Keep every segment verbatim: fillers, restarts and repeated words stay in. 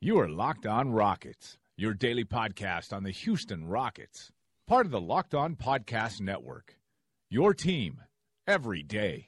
You are Locked On Rockets, your daily podcast on the Houston Rockets. Part of the Locked On Podcast Network. Your team every day.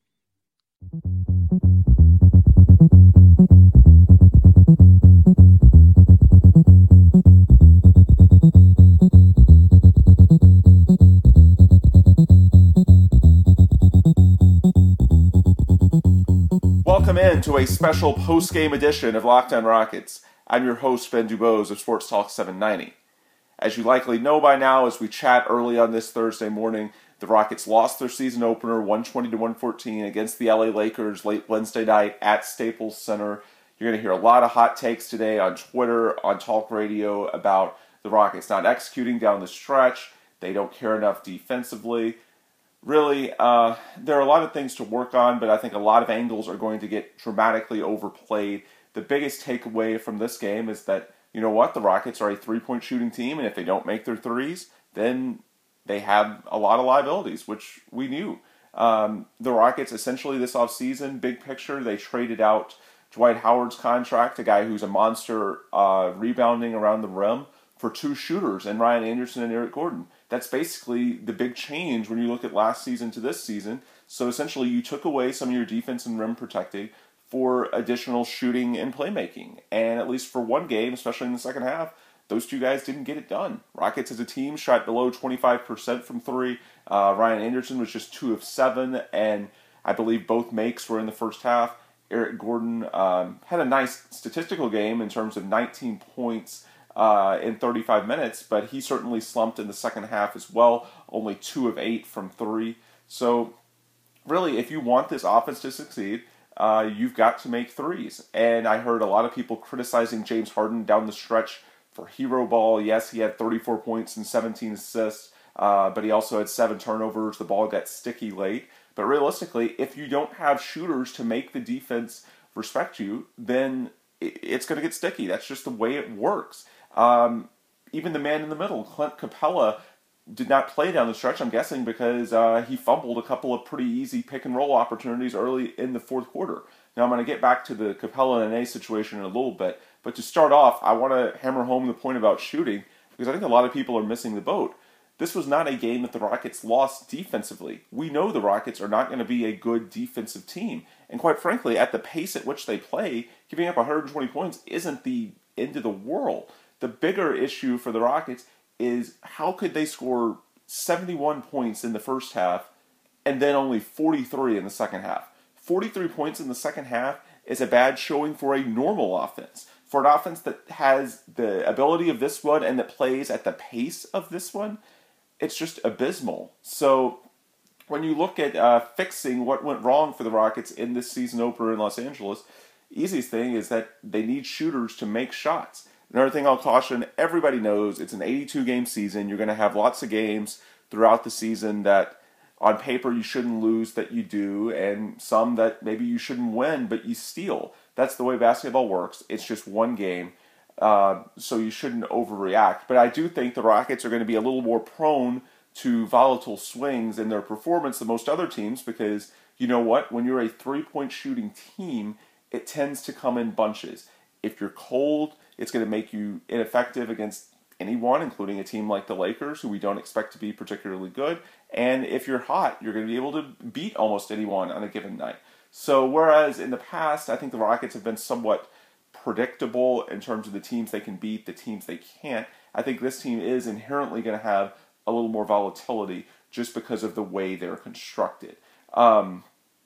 Welcome in to a special post-game edition of Locked On Rockets. I'm your host, Ben Dubose of Sports Talk seven ninety. As you likely know by now, as we chat early on this Thursday morning, the Rockets lost their season opener one twenty to one fourteen against the L A Lakers late Wednesday night at Staples Center. You're going to hear a lot of hot takes today on Twitter, on talk radio about the Rockets not executing down the stretch. They don't care enough defensively. Really, uh, there are a lot of things to work on, but I think a lot of angles are going to get dramatically overplayed. The biggest takeaway from this game is that, you know what, the Rockets are a three-point shooting team, and if they don't make their threes, then they have a lot of liabilities, which we knew. Um, the Rockets, essentially this offseason, big picture, they traded out Dwight Howard's contract, a guy who's a monster uh, rebounding around the rim, for two shooters, and Ryan Anderson and Eric Gordon. That's basically the big change when you look at last season to this season. So essentially you took away some of your defense and rim protecting for additional shooting and playmaking. And at least for one game, especially in the second half, those two guys didn't get it done. Rockets as a team shot below twenty-five percent from three. Uh, Ryan Anderson was just two of seven, and I believe both makes were in the first half. Eric Gordon um, had a nice statistical game in terms of nineteen points uh, in thirty-five minutes, but he certainly slumped in the second half as well, only two of eight from three. So really, if you want this offense to succeed, uh, you've got to make threes. And I heard a lot of people criticizing James Harden down the stretch for hero ball. Yes, he had thirty-four points and seventeen assists, uh, but he also had seven turnovers. The ball got sticky late. But realistically, if you don't have shooters to make the defense respect you, then it's going to get sticky. That's just the way it works. Um, even the man in the middle, Clint Capella, did not play down the stretch, I'm guessing, because uh, he fumbled a couple of pretty easy pick-and-roll opportunities early in the fourth quarter. Now, I'm going to get back to the Capella and A situation in a little bit, but to start off, I want to hammer home the point about shooting, because I think a lot of people are missing the boat. This was not a game that the Rockets lost defensively. We know the Rockets are not going to be a good defensive team. And quite frankly, at the pace at which they play, giving up one hundred twenty points isn't the end of the world. The bigger issue for the Rockets is how could they score seventy-one points in the first half and then only forty-three in the second half? forty-three points in the second half is a bad showing for a normal offense. For an offense that has the ability of this one and that plays at the pace of this one, it's just abysmal. So when you look at uh, fixing what went wrong for the Rockets in this season opener in Los Angeles, easiest thing is that they need shooters to make shots. Another thing I'll caution, everybody knows it's an eighty-two game season. You're going to have lots of games throughout the season that on paper you shouldn't lose that you do, and some that maybe you shouldn't win but you steal. That's the way basketball works. It's just one game. Uh, so you shouldn't overreact. But I do think the Rockets are going to be a little more prone to volatile swings in their performance than most other teams because, you know what, when you're a three-point shooting team, it tends to come in bunches. If you're cold, it's going to make you ineffective against anyone, including a team like the Lakers, who we don't expect to be particularly good. And if you're hot, you're going to be able to beat almost anyone on a given night. So whereas in the past, I think the Rockets have been somewhat predictable in terms of the teams they can beat, the teams they can't, I think this team is inherently going to have a little more volatility just because of the way they're constructed. Um,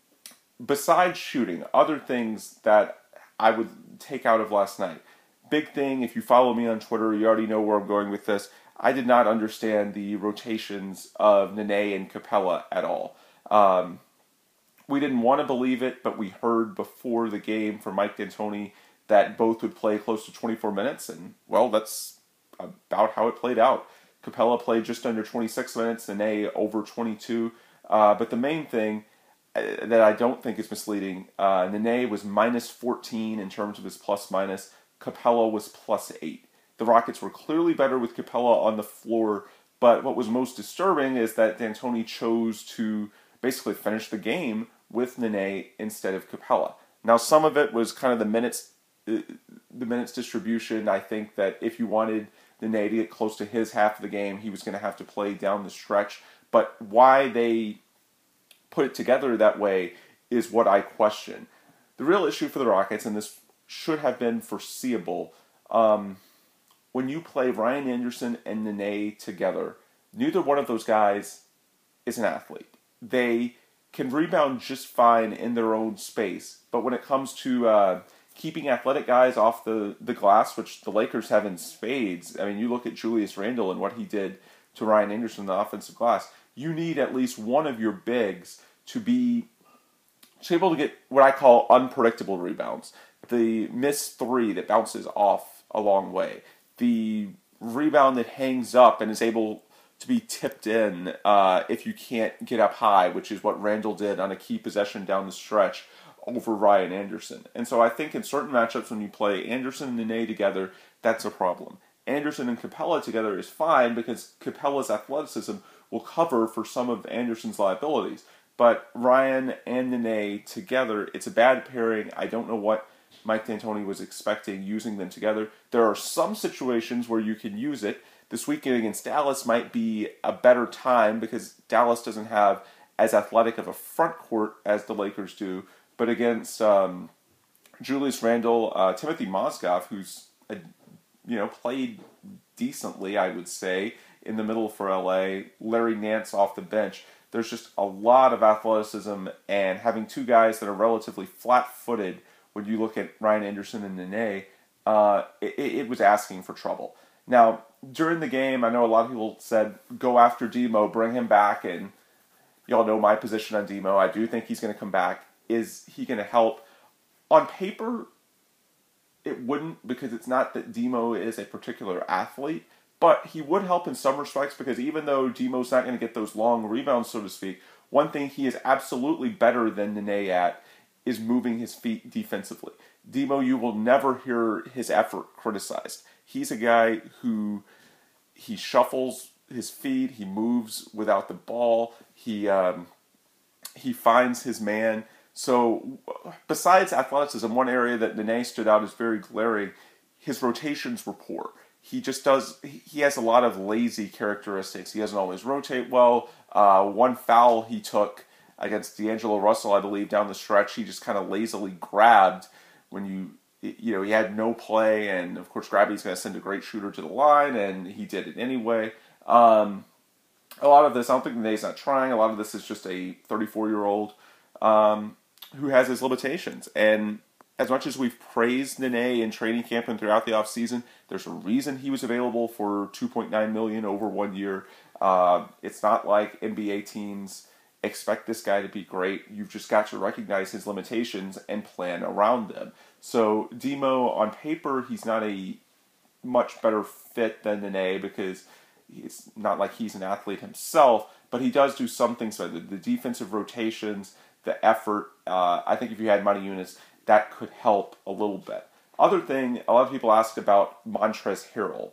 besides shooting, other things that I would take out of last night. Big thing, if you follow me on Twitter, you already know where I'm going with this. I did not understand the rotations of Nene and Capella at all. Um, we didn't want to believe it, but we heard before the game from Mike D'Antoni that both would play close to twenty-four minutes, and, well, that's about how it played out. Capella played just under twenty-six minutes, Nene over twenty-two. Uh, but the main thing that I don't think is misleading, uh, Nene was minus fourteen in terms of his plus-minus. Capella was plus eight. The Rockets were clearly better with Capella on the floor, but what was most disturbing is that D'Antoni chose to basically finish the game with Nene instead of Capella. Now, some of it was kind of the minutes the minutes distribution. I think that if you wanted Nene to get close to his half of the game, he was going to have to play down the stretch. But why they put it together that way is what I question. The real issue for the Rockets, and this should have been foreseeable, um, when you play Ryan Anderson and Nene together, neither one of those guys is an athlete. They can rebound just fine in their own space, but when it comes to uh, keeping athletic guys off the, the glass, which the Lakers have in spades, I mean, you look at Julius Randle and what he did to Ryan Anderson on the offensive glass, you need at least one of your bigs to be able to get what I call unpredictable rebounds. The missed three that bounces off a long way. The rebound that hangs up and is able to be tipped in uh, if you can't get up high, which is what Randle did on a key possession down the stretch over Ryan Anderson. And so I think in certain matchups when you play Anderson and Nene together, that's a problem. Anderson and Capella together is fine because Capella's athleticism will cover for some of Anderson's liabilities. But Ryan and Nene together, it's a bad pairing. I don't know what Mike D'Antoni was expecting using them together. There are some situations where you can use it. This weekend against Dallas might be a better time because Dallas doesn't have as athletic of a front court as the Lakers do. But against um, Julius Randle, uh, Timothy Mozgov, who's a, you know played decently, I would say, in the middle for L A, Larry Nance off the bench, there's just a lot of athleticism, and having two guys that are relatively flat-footed when you look at Ryan Anderson and Nene, uh, it, it was asking for trouble. Now, during the game, I know a lot of people said, go after Demo, bring him back, and y'all know my position on Demo. I do think he's going to come back. Is he going to help? On paper, it wouldn't, because it's not that Demo is a particular athlete, but he would help in some respects, because even though Demo's not going to get those long rebounds, so to speak, one thing he is absolutely better than Nene at is moving his feet defensively. Demo, you will never hear his effort criticized. He's a guy who, he shuffles his feet, he moves without the ball, he um, he finds his man. So, besides athleticism, one area that Nene stood out as very glaring, his rotations were poor. He just does, he has a lot of lazy characteristics. He doesn't always rotate well. Uh, one foul he took against D'Angelo Russell, I believe, down the stretch, he just kind of lazily grabbed when you, you know, he had no play, and of course Gravity's going to send a great shooter to the line, and he did it anyway. Um, a lot of this, I don't think Nene's not trying, a lot of this is just a thirty-four-year-old um, who has his limitations, and as much as we've praised Nene in training camp and throughout the offseason, there's a reason he was available for two point nine million dollars over one year. Uh, it's not like N B A teams expect this guy to be great. You've just got to recognize his limitations and plan around them. So Demo, on paper, he's not a much better fit than Nene because it's not like he's an athlete himself, but he does do some things better. The defensive rotations, the effort, uh, I think if you had Monty Eunice, that could help a little bit. Other thing, a lot of people asked about Montrezl Harrell.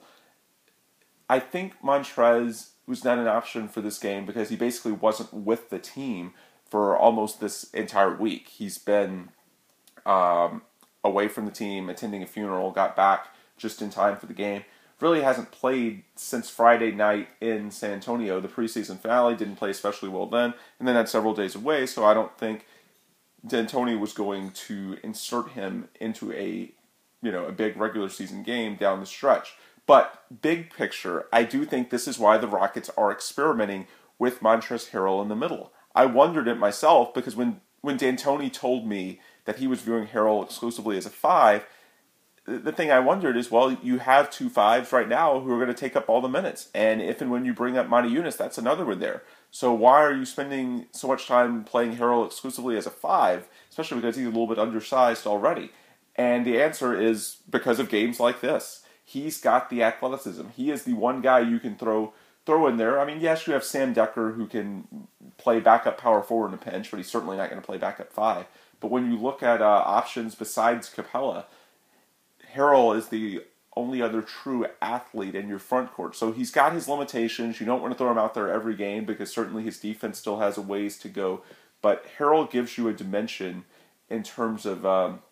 I think Montrez was not an option for this game because he basically wasn't with the team for almost this entire week. He's been um, away from the team, attending a funeral, got back just in time for the game. Really hasn't played since Friday night in San Antonio. The preseason finale, didn't play especially well then, and then had several days away, so I don't think D'Antoni was going to insert him into a, you know, a big regular season game down the stretch. But big picture, I do think this is why the Rockets are experimenting with Montrezl Harrell in the middle. I wondered it myself because when, when D'Antoni told me that he was viewing Harrell exclusively as a five, the thing I wondered is, well, you have two fives right now who are going to take up all the minutes. And if and when you bring up Monty Eunice, that's another one there. So why are you spending so much time playing Harrell exclusively as a five, especially because he's a little bit undersized already? And the answer is because of games like this. He's got the athleticism. He is the one guy you can throw throw in there. I mean, yes, you have Sam Decker who can play backup power forward in a pinch, but he's certainly not going to play backup five. But when you look at uh, options besides Capella, Harrell is the only other true athlete in your front court. So he's got his limitations. You don't want to throw him out there every game because certainly his defense still has a ways to go. But Harrell gives you a dimension in terms of um,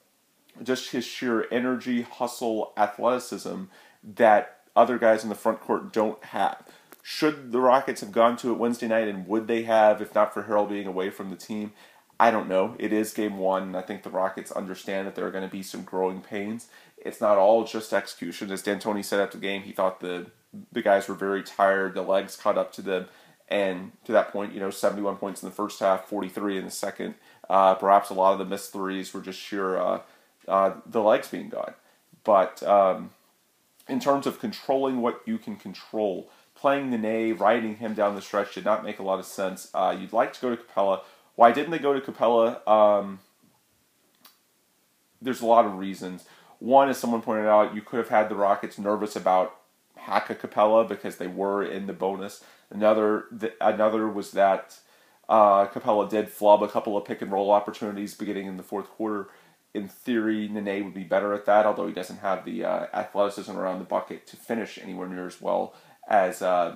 just his sheer energy, hustle, athleticism that other guys in the front court don't have. Should the Rockets have gone to it Wednesday night, and would they have if not for Harrell being away from the team? I don't know. It is game one, and I think the Rockets understand that there are going to be some growing pains. It's not all just execution. As D'Antoni said after the game, he thought the the guys were very tired. The legs caught up to them, and to that point, you know, seventy-one points in the first half, forty-three in the second. Uh, perhaps a lot of the missed threes were just sheer uh, uh, the legs being gone. But um, in terms of controlling what you can control, playing Nene, riding him down the stretch did not make a lot of sense. Uh, you'd like to go to Capella. Why didn't they go to Capella? Um, there's a lot of reasons. One, as someone pointed out, you could have had the Rockets nervous about Haka Capella because they were in the bonus. Another th- another was that uh, Capella did flub a couple of pick and roll opportunities beginning in the fourth quarter. In theory, Nene would be better at that, although he doesn't have the uh, athleticism around the bucket to finish anywhere near as well as uh,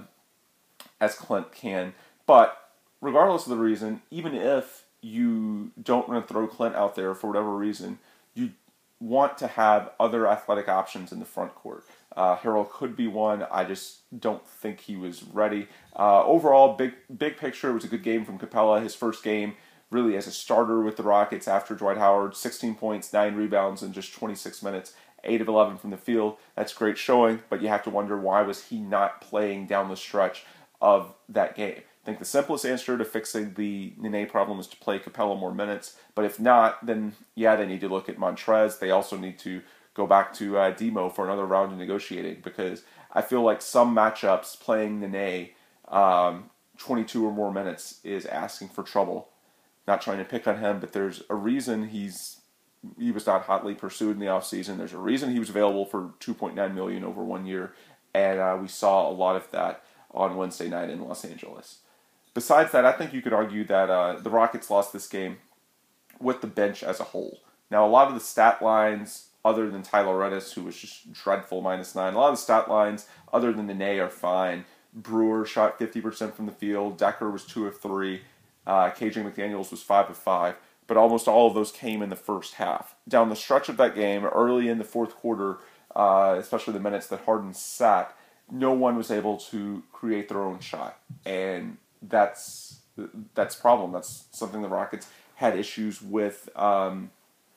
as Clint can. But regardless of the reason, even if you don't want to throw Clint out there for whatever reason, you want to have other athletic options in the front court. Uh, Harrell could be one. I just don't think he was ready. Uh, overall, big big picture, it was a good game from Capella. His first game really as a starter with the Rockets after Dwight Howard, sixteen points, nine rebounds in just twenty-six minutes, eight of eleven from the field. That's great showing, but you have to wonder why was he not playing down the stretch of that game. I think the simplest answer to fixing the Nene problem is to play Capella more minutes. But if not, then yeah, they need to look at Montrez. They also need to go back to uh, Demo for another round of negotiating, because I feel like some matchups playing Nene um, twenty-two or more minutes is asking for trouble. Not trying to pick on him, but there's a reason he's he was not hotly pursued in the offseason. There's a reason he was available for two point nine million dollars over one year, and uh, we saw a lot of that on Wednesday night in Los Angeles. Besides that, I think you could argue that uh, the Rockets lost this game with the bench as a whole. Now, a lot of the stat lines, other than Tyler Ennis, who was just dreadful, minus nine, a lot of the stat lines, other than Nene, are fine. Brewer shot fifty percent from the field. Decker was two of three. Uh, K J McDaniels was five of five. But almost all of those came in the first half. Down the stretch of that game, early in the fourth quarter, uh, especially the minutes that Harden sat, no one was able to create their own shot. And that's that's a problem. That's something the Rockets had issues with um,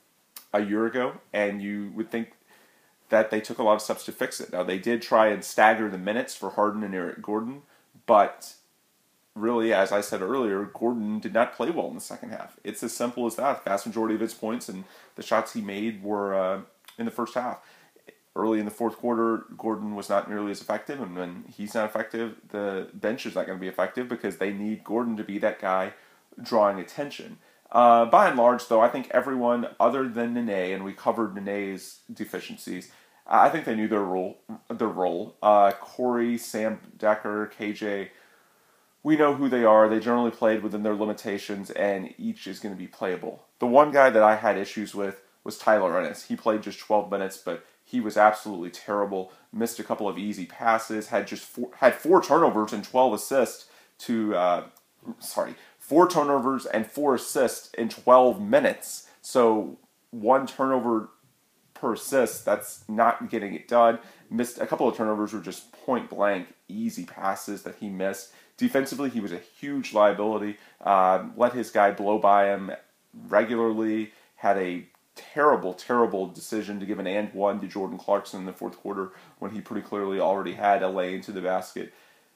a year ago, and you would think that they took a lot of steps to fix it. Now, they did try and stagger the minutes for Harden and Eric Gordon, but really, as I said earlier, Gordon did not play well in the second half. It's as simple as that. The vast majority of his points and the shots he made were uh, in the first half. Early in the fourth quarter, Gordon was not nearly as effective, and when he's not effective, the bench is not going to be effective because they need Gordon to be that guy drawing attention. Uh, by and large, though, I think everyone other than Nene, and we covered Nene's deficiencies, I think they knew their role. Their role. Uh, Corey, Sam Decker, K J, we know who they are. They generally played within their limitations, and each is going to be playable. The one guy that I had issues with was Tyler Ennis. He played just twelve minutes, but he was absolutely terrible. Missed a couple of easy passes. Had just four, had four turnovers and twelve assists to. Uh, sorry, four turnovers and four assists in twelve minutes. So one turnover per assist. That's not getting it done. Missed a couple of turnovers were just point blank easy passes that he missed. Defensively, he was a huge liability. Uh, let his guy blow by him regularly. Had a terrible, terrible decision to give an and one to Jordan Clarkson in the fourth quarter when he pretty clearly already had L A into the basket.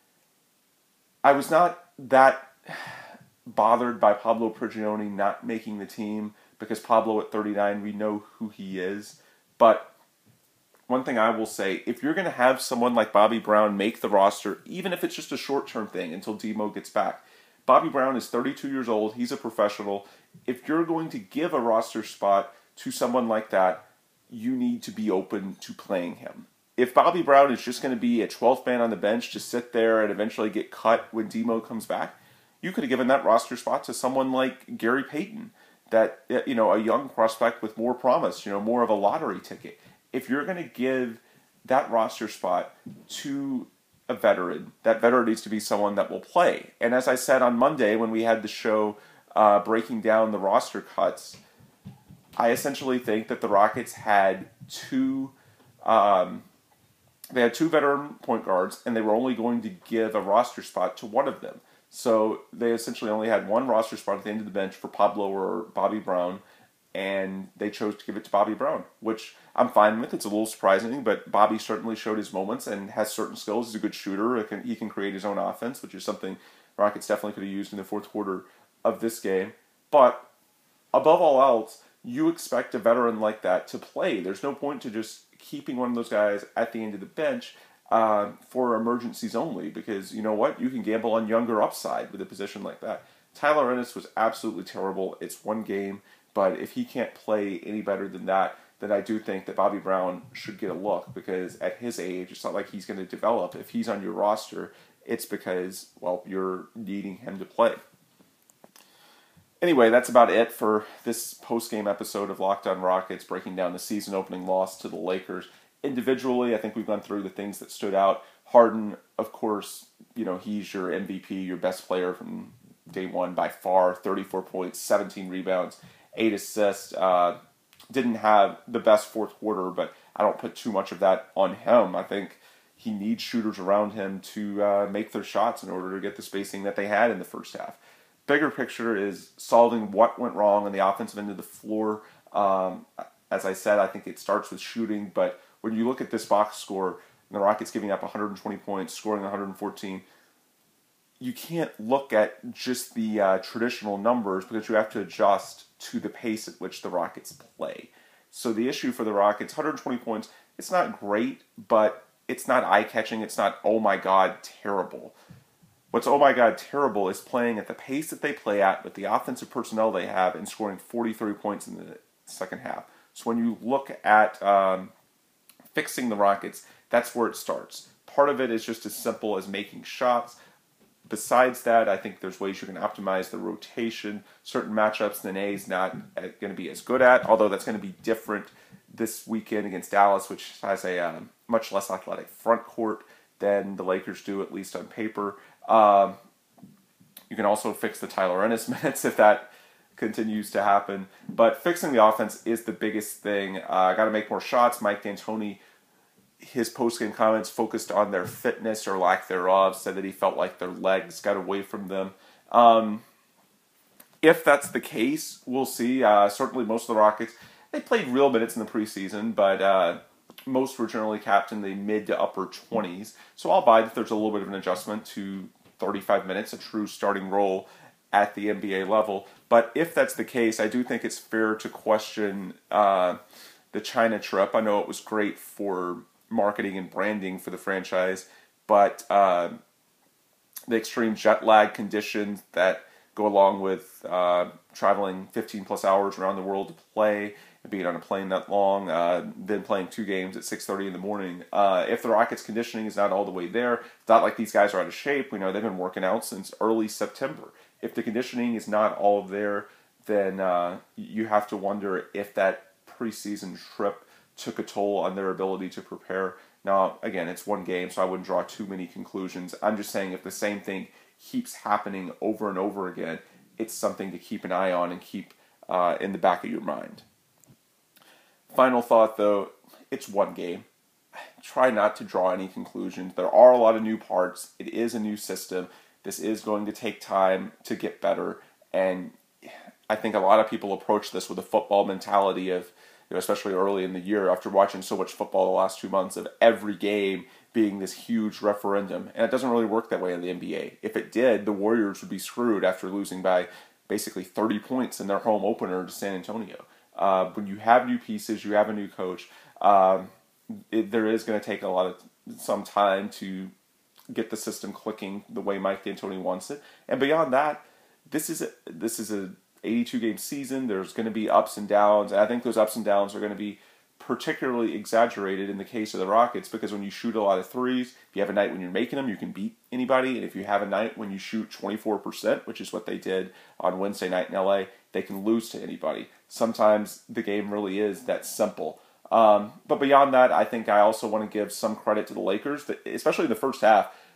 I was not that bothered by Pablo Prigioni not making the team because Pablo at thirty-nine, we know who he is. But one thing I will say, if you're going to have someone like Bobby Brown make the roster, even if it's just a short-term thing until Demo gets back, Bobby Brown is thirty-two years old. He's a professional. If you're going to give a roster spot to someone like that, you need to be open to playing him. If Bobby Brown is just going to be a twelfth man on the bench to sit there and eventually get cut when Demo comes back, you could have given that roster spot to someone like Gary Payton, that, you know, a young prospect with more promise, you know, more of a lottery ticket. If you're going to give that roster spot to a veteran, that veteran needs to be someone that will play. And as I said on Monday when we had the show uh, breaking down the roster cuts, I essentially think that the Rockets had two, um, they had two veteran point guards, and they were only going to give a roster spot to one of them. So they essentially only had one roster spot at the end of the bench for Pablo or Bobby Brown, and they chose to give it to Bobby Brown, which I'm fine with. It's a little surprising, but Bobby certainly showed his moments and has certain skills. He's a good shooter. He can, he can create his own offense, which is something Rockets definitely could have used in the fourth quarter of this game. But above all else, you expect a veteran like that to play. There's no point to just keeping one of those guys at the end of the bench uh, for emergencies only, because you know what? You can gamble on younger upside with a position like that. Tyler Ennis was absolutely terrible. It's one game, but if he can't play any better than that, then I do think that Bobby Brown should get a look, because at his age, it's not like he's going to develop. If he's on your roster, it's because, well, you're needing him to play. Anyway, that's about it for this post-game episode of Locked On Rockets, breaking down the season-opening loss to the Lakers. Individually, I think we've gone through the things that stood out. Harden, of course, you know, he's your M V P, your best player from day one by far. thirty-four points, seventeen rebounds, eight assists. Uh, didn't have the best fourth quarter, but I don't put too much of that on him. I think he needs shooters around him to uh, make their shots in order to get the spacing that they had in the first half. Bigger picture is solving what went wrong on the offensive end of the floor. Um, as I said, I think it starts with shooting, but when you look at this box score, and the Rockets giving up one hundred twenty points, scoring one hundred fourteen, you can't look at just the uh, traditional numbers, because you have to adjust to the pace at which the Rockets play. So the issue for the Rockets, one hundred twenty points, it's not great, but it's not eye-catching. It's not, oh my God, terrible. What's oh my God terrible is playing at the pace that they play at with the offensive personnel they have and scoring forty-three points in the second half. So when you look at um, fixing the Rockets, that's where it starts. Part of it is just as simple as making shots. Besides that, I think there's ways you can optimize the rotation. Certain matchups Nene is not going to be as good at, although that's going to be different this weekend against Dallas, which has a um, much less athletic front court than the Lakers do, at least on paper. Um, you can also fix the Tyler Ennis minutes if that continues to happen. But fixing the offense is the biggest thing. I uh, got to make more shots. Mike D'Antoni, his post-game comments focused on their fitness or lack thereof, said that he felt like their legs got away from them. Um, if that's the case, we'll see. Uh, certainly most of the Rockets, they played real minutes in the preseason, but uh, most were generally capped in the mid to upper twenties. So I'll buy that there's a little bit of an adjustment to thirty-five minutes, a true starting role at the N B A level. But if that's the case, I do think it's fair to question uh, the China trip. I know it was great for marketing and branding for the franchise, but uh, the extreme jet lag conditions that go along with uh, traveling fifteen plus hours around the world to play, and being on a plane that long, uh, then playing two games at six thirty in the morning. Uh, if the Rockets' conditioning is not all the way there, it's not like these guys are out of shape. We know they've been working out since early September. If the conditioning is not all there, then uh, you have to wonder if that preseason trip took a toll on their ability to prepare. Now, again, it's one game, so I wouldn't draw too many conclusions. I'm just saying if the same thing keeps happening over and over again, it's something to keep an eye on and keep uh, in the back of your mind. Final thought, though, it's one game. Try not to draw any conclusions. There are a lot of new parts. It is a new system. This is going to take time to get better, and I think a lot of people approach this with a football mentality of, you know, especially early in the year, after watching so much football the last two months, of every game being this huge referendum. And it doesn't really work that way in the N B A. If it did, the Warriors would be screwed after losing by basically thirty points in their home opener to San Antonio. Uh, when you have new pieces, you have a new coach, um, it, there is going to take a lot of some time to get the system clicking the way Mike D'Antoni wants it. And beyond that, this is a, this is a eighty-two game season. There's going to be ups and downs. And I think those ups and downs are going to be particularly exaggerated in the case of the Rockets, because when you shoot a lot of threes, if you have a night when you're making them, you can beat anybody. And if you have a night when you shoot twenty-four percent, which is what they did on Wednesday night in L A, they can lose to anybody. Sometimes the game really is that simple. Um, but beyond that, I think I also want to give some credit to the Lakers, that, especially in the first half.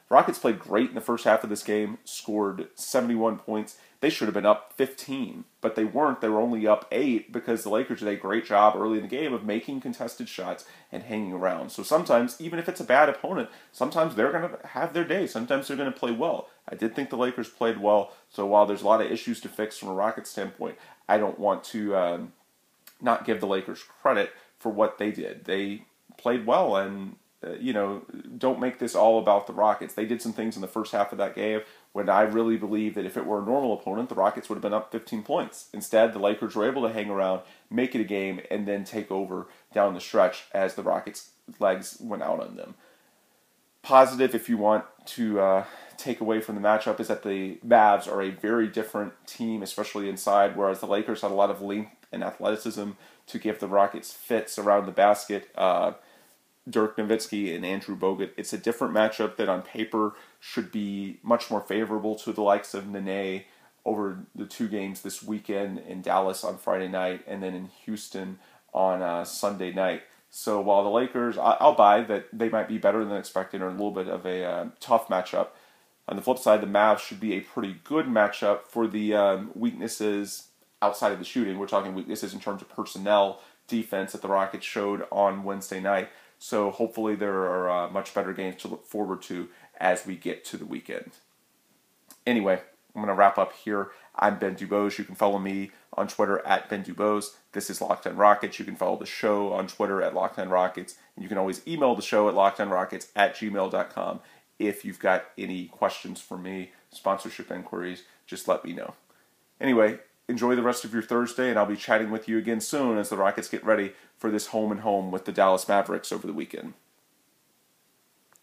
Rockets played great in the first half of this game, scored seventy-one points. They should have been up fifteen, but they weren't. They were only up eight because the Lakers did a great job early in the game of making contested shots and hanging around. So sometimes, even if it's a bad opponent, sometimes they're going to have their day. Sometimes they're going to play well. I did think the Lakers played well, so while there's a lot of issues to fix from a Rockets standpoint, I don't want to um, not give the Lakers credit for what they did. They played well, and uh, you know, don't make this all about the Rockets. They did some things in the first half of that game when I really believe that if it were a normal opponent, the Rockets would have been up fifteen points. Instead, the Lakers were able to hang around, make it a game, and then take over down the stretch as the Rockets' legs went out on them. Positive, if you want to uh, take away from the matchup, is that the Mavs are a very different team, especially inside, whereas the Lakers had a lot of length and athleticism to give the Rockets fits around the basket. Uh, Dirk Nowitzki and Andrew Bogut. It's a different matchup that on paper should be much more favorable to the likes of Nene over the two games this weekend in Dallas on Friday night and then in Houston on uh, Sunday night. So while the Lakers, I'll buy that they might be better than expected or a little bit of a uh, tough matchup. On the flip side, the Mavs should be a pretty good matchup for the um, weaknesses outside of the shooting. We're talking weaknesses in terms of personnel, defense that the Rockets showed on Wednesday night. So hopefully there are uh, much better games to look forward to as we get to the weekend. Anyway, I'm going to wrap up here. I'm Ben Dubose. You can follow me on Twitter at Ben Dubose. This is Locked On Rockets. You can follow the show on Twitter at Locked On Rockets. And you can always email the show at lockedonrockets at gmail dot com. If you've got any questions for me, sponsorship inquiries, just let me know. Anyway, enjoy the rest of your Thursday, and I'll be chatting with you again soon as the Rockets get ready for this home and home with the Dallas Mavericks over the weekend.